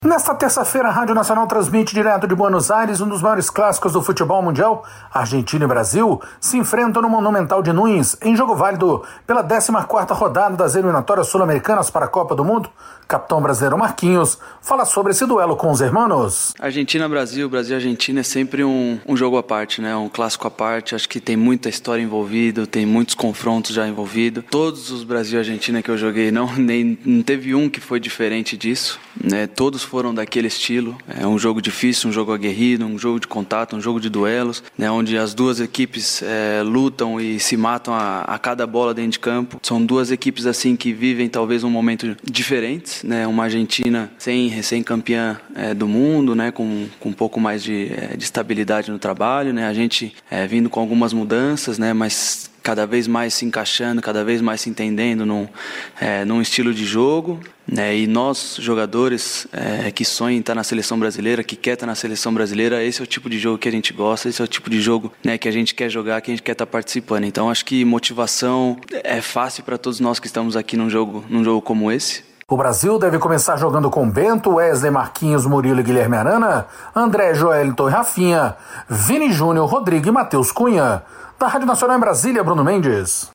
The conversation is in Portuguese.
Nesta terça-feira, a Rádio Nacional transmite direto de Buenos Aires um dos maiores clássicos do futebol mundial. Argentina e Brasil se enfrentam no Monumental de Nunes, em jogo válido pela 14ª rodada das eliminatórias sul-americanas para a Copa do Mundo. Capitão brasileiro Marquinhos fala sobre esse duelo com os irmãos. Argentina-Brasil, Brasil-Argentina é sempre um jogo à parte, né? Um clássico à parte. Acho que tem muita história envolvida, tem muitos confrontos já envolvidos. Todos os Brasil-Argentina que eu joguei, não teve um que foi diferente disso, né? Todos foram daquele estilo. É um jogo difícil, um jogo aguerrido, um jogo de contato, um jogo de duelos, né? Onde as duas equipes lutam e se matam a cada bola dentro de campo. São duas equipes assim que vivem talvez um momento diferente, né? Uma Argentina recém-campeã do mundo, né? Com um pouco mais de estabilidade no trabalho, né? A gente vindo com algumas mudanças, né? Mas cada vez mais se encaixando, cada vez mais se entendendo num estilo de jogo, né? E nós, jogadores que sonham em estar na seleção brasileira, que quer estar na seleção brasileira, esse é o tipo de jogo que a gente gosta, esse é o tipo de jogo, né, que a gente quer jogar, que a gente quer estar participando. Então acho que motivação é fácil para todos nós que estamos aqui num jogo como esse. O Brasil deve começar jogando com Bento, Wesley, Marquinhos, Murilo e Guilherme Arana, André, Joelito e Rafinha, Vini Júnior, Rodrigo e Matheus Cunha. Da Rádio Nacional em Brasília, Bruno Mendes.